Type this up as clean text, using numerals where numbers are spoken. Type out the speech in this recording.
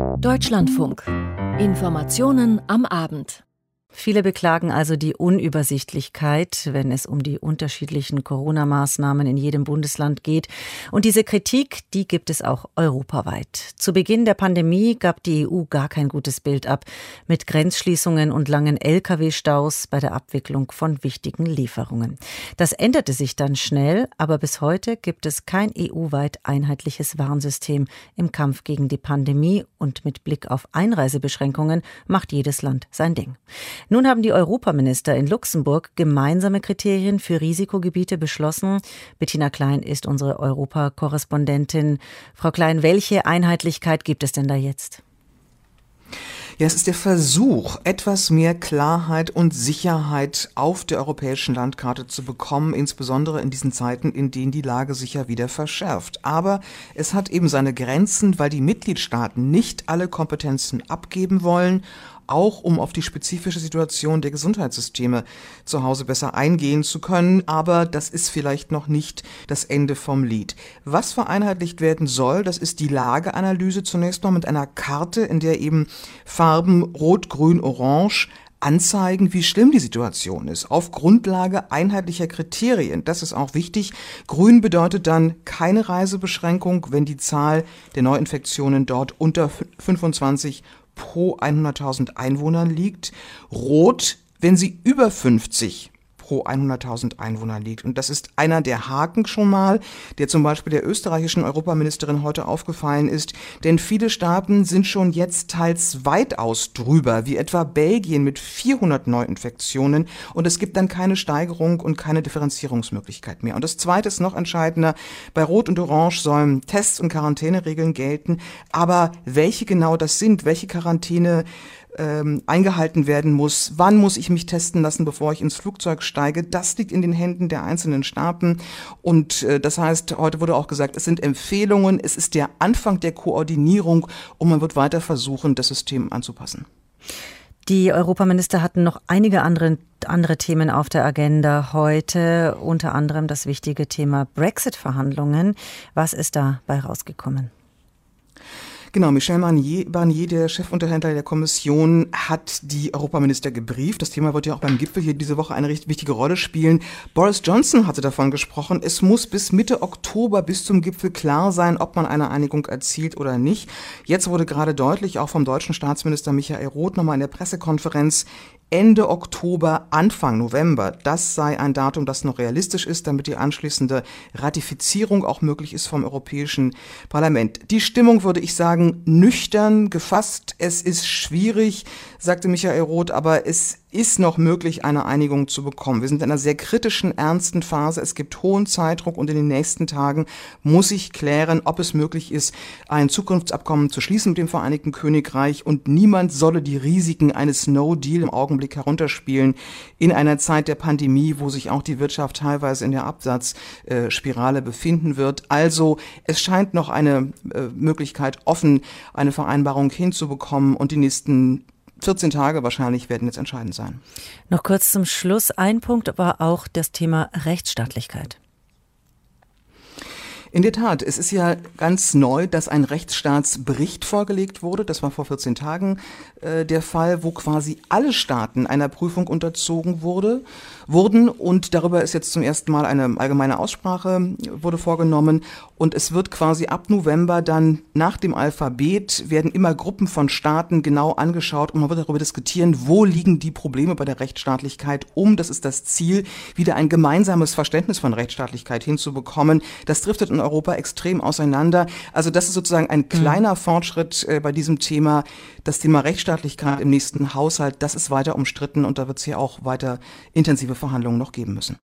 Deutschlandfunk. Informationen am Abend. Viele beklagen also die Unübersichtlichkeit, wenn es um die unterschiedlichen Corona-Maßnahmen in jedem Bundesland geht. Und diese Kritik, die gibt es auch europaweit. Zu Beginn der Pandemie gab die EU gar kein gutes Bild ab, mit Grenzschließungen und langen Lkw-Staus bei der Abwicklung von wichtigen Lieferungen. Das änderte sich dann schnell, aber bis heute gibt es kein EU-weit einheitliches Warnsystem im Kampf gegen die Pandemie. Und mit Blick auf Einreisebeschränkungen macht jedes Land sein Ding. Nun haben die Europaminister in Luxemburg gemeinsame Kriterien für Risikogebiete beschlossen. Bettina Klein ist unsere Europakorrespondentin. Frau Klein, welche Einheitlichkeit gibt es denn da jetzt? Ja, es ist der Versuch, etwas mehr Klarheit und Sicherheit auf der europäischen Landkarte zu bekommen, insbesondere in diesen Zeiten, in denen die Lage sich ja wieder verschärft. Aber es hat eben seine Grenzen, weil die Mitgliedstaaten nicht alle Kompetenzen abgeben wollen, auch um auf die spezifische Situation der Gesundheitssysteme zu Hause besser eingehen zu können. Aber das ist vielleicht noch nicht das Ende vom Lied. Was vereinheitlicht werden soll, das ist die Lageanalyse zunächst mal mit einer Karte, in der eben Farben Rot, Grün, Orange anzeigen, wie schlimm die Situation ist, auf Grundlage einheitlicher Kriterien. Das ist auch wichtig. Grün bedeutet dann keine Reisebeschränkung, wenn die Zahl der Neuinfektionen dort unter 25 pro 100.000 Einwohnern liegt. Rot, wenn sie über 50 pro 100.000 Einwohner liegt. Und das ist einer der Haken schon mal, der zum Beispiel der österreichischen Europaministerin heute aufgefallen ist. Denn viele Staaten sind schon jetzt teils weitaus drüber, wie etwa Belgien mit 400 Neuinfektionen. Und es gibt dann keine Steigerung und keine Differenzierungsmöglichkeit mehr. Und das Zweite ist noch entscheidender. Bei Rot und Orange sollen Tests und Quarantäneregeln gelten. Aber welche genau das sind, welche Quarantäne eingehalten werden muss, wann muss ich mich testen lassen, bevor ich ins Flugzeug steige, das liegt in den Händen der einzelnen Staaten. Und das heißt, heute wurde auch gesagt, es sind Empfehlungen, es ist der Anfang der Koordinierung und man wird weiter versuchen, das System anzupassen. Die Europaminister hatten noch einige andere Themen auf der Agenda heute, unter anderem das wichtige Thema Brexit-Verhandlungen. Was ist dabei rausgekommen? Genau, Michel Barnier, der Chefunterhändler der Kommission, hat die Europaminister gebrieft. Das Thema wird ja auch beim Gipfel hier diese Woche eine recht wichtige Rolle spielen. Boris Johnson hatte davon gesprochen, es muss bis Mitte Oktober, bis zum Gipfel klar sein, ob man eine Einigung erzielt oder nicht. Jetzt wurde gerade deutlich, auch vom deutschen Staatsminister Michael Roth nochmal in der Pressekonferenz, Ende Oktober, Anfang November. Das sei ein Datum, das noch realistisch ist, damit die anschließende Ratifizierung auch möglich ist vom Europäischen Parlament. Die Stimmung, würde ich sagen, nüchtern gefasst. Es ist schwierig, sagte Michael Roth, aber es ist noch möglich, eine Einigung zu bekommen. Wir sind in einer sehr kritischen, ernsten Phase. Es gibt hohen Zeitdruck und in den nächsten Tagen muss sich klären, ob es möglich ist, ein Zukunftsabkommen zu schließen mit dem Vereinigten Königreich und niemand solle die Risiken eines No-Deal im Augenblick herunterspielen in einer Zeit der Pandemie, wo sich auch die Wirtschaft teilweise in der Absatzspirale befinden wird. Also es scheint noch eine Möglichkeit offen, eine Vereinbarung hinzubekommen und die nächsten 14 Tage wahrscheinlich werden jetzt entscheidend sein. Noch kurz zum Schluss. Ein Punkt war auch das Thema Rechtsstaatlichkeit. In der Tat, es ist ja ganz neu, dass ein Rechtsstaatsbericht vorgelegt wurde. Das war vor 14 Tagen der Fall, wo quasi alle Staaten einer Prüfung unterzogen wurden. Und darüber ist jetzt zum ersten Mal eine allgemeine Aussprache wurde vorgenommen. Und es wird quasi ab November dann nach dem Alphabet werden immer Gruppen von Staaten genau angeschaut und man wird darüber diskutieren, wo liegen die Probleme bei der Rechtsstaatlichkeit, das ist das Ziel, wieder ein gemeinsames Verständnis von Rechtsstaatlichkeit hinzubekommen. Das driftet in Europa extrem auseinander. Also das ist sozusagen ein kleiner Fortschritt bei diesem Thema. Das Thema Rechtsstaatlichkeit im nächsten Haushalt, das ist weiter umstritten und da wird es hier auch weiter intensive Verhandlungen noch geben müssen.